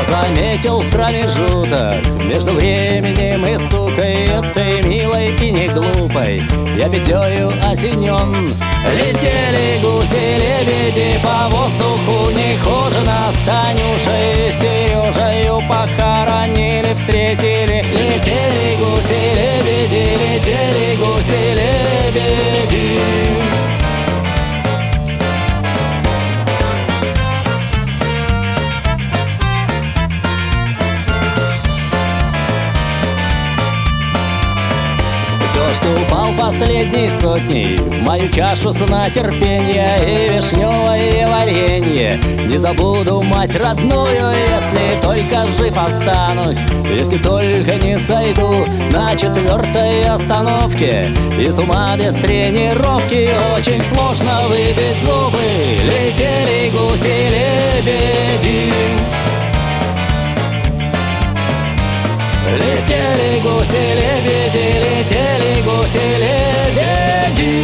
Заметил промежуток между временем и сукой этой милой и не глупой. Я петлею осенен. Летели гуси-лебеди по воздуху нехожено, с Танюшей и Сережею похоронили, встретили. Летели гуси-лебеди, летели гуси-лебеди. Дождь упал последней сотней в мою чашу сна терпенья и вишневое варенье. Не забуду мать родную, если только жив останусь, если только не сойду на 4-й остановке. И с ума без тренировки очень сложно выбить зубы. Летели гуси-лебеди, летели гуси-лебеди, летели гуси-лебеди.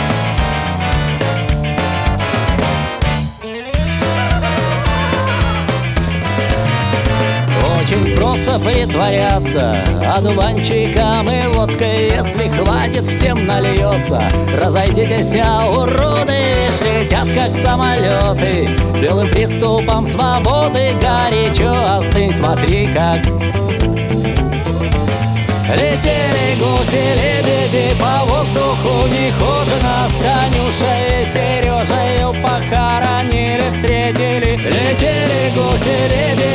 Очень просто притворяться одуванчиком и водкой. Если хватит, всем нальется. Разойдитесь, уроды, летят как самолеты. Белым приступом свободы горячо остынь, смотри как. Летели гуси-лебеди по воздуху нехожено, с Танюшей и Сережею похоронили, встретили. Летели гуси-лебеди,